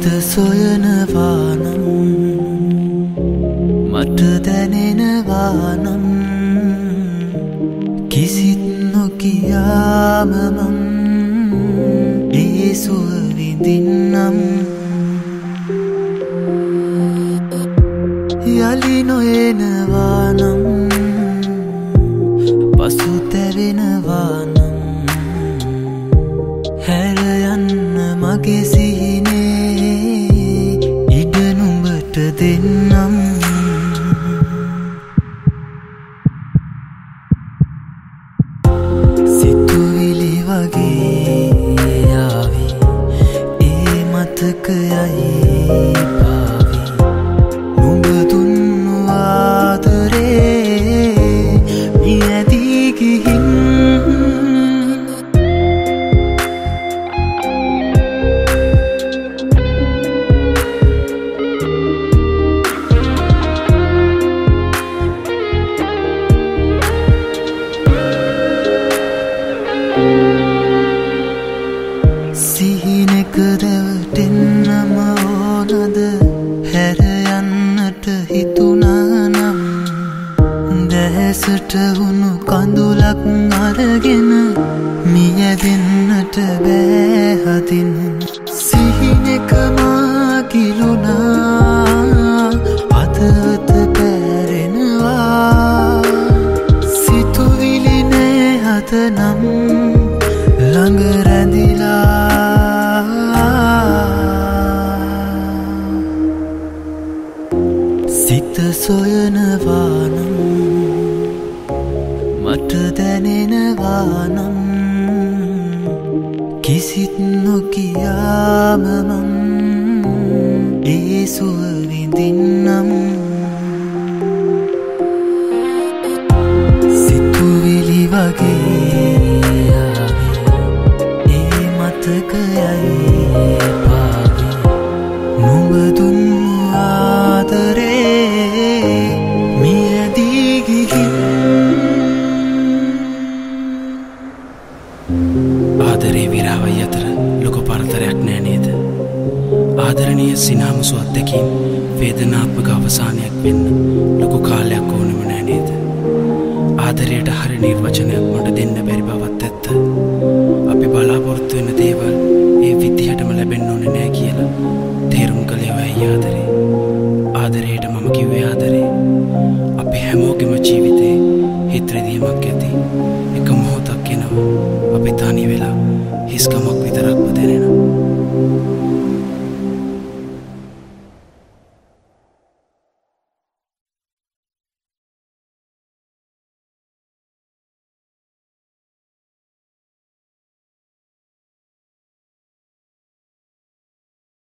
සොයනවානම් මට දැනෙනවානම් කිසිත් නොකියාම මං ඒ සුව විඳින්නම් යලි නොයනවානම් පසුතැවෙනවානම් හැර යන්න මගේ සිහිනේ ඉඩ නුඹට දෙන්නම් සිතුවිලි වගේ ආවි ඒ මතකයයි පාවි නුඹ දුන්නු ආදරේ මියදී ගිහින් සිහිනෙක රැවටෙන්නම ඕනද හැර යන්නට හිතුණානම් දැසට වුණු කඳුලක් අරගෙන මියැදෙන්නට බෑ හදින් සිහිනෙක මා කිලුණා අතත පැරෙනවා සිතුවිලි නෑ හදනම් ළඟ රැඳිලා සිත සොයනවානම් මට දැනෙනවානම් කිසිත් නොකියාම මං ඒ සුව විඳින්නම් සිතුවිලි වගේ මතකයයි පාවි නුඹ දුන්නු ආදරේ මියදී ගිහින් ආදරේ විරාවයි අතර ලොකු පරතරයක් නෑ නේද ආදරණීය සිනාමුසු අත්දැකීම් වේදනාත්මක අවසානයක් වෙන්න ලොකු කාලයක් ඕනෙම නෑ නේද ආදරයට හරි නිර්වචනයක් මට දෙන්න බැරි බවත් ඇත්ත අපි බලාපොරොත්තු වෙන දේවල් ඒ විදිහටම ලැබෙන්න ඕනේ නෑ කියලා තේරුම් කළේ ඔයයි ආදරේ ආදරයට මම කිව්වේ ආදරේ අපි හැමෝගෙම ජීවිතේ හිත රිදීමක් ඇති එක මොහොතක් එනවා අපි තනි වෙලා හිස්කමක් විතරක්ම දැනෙනවා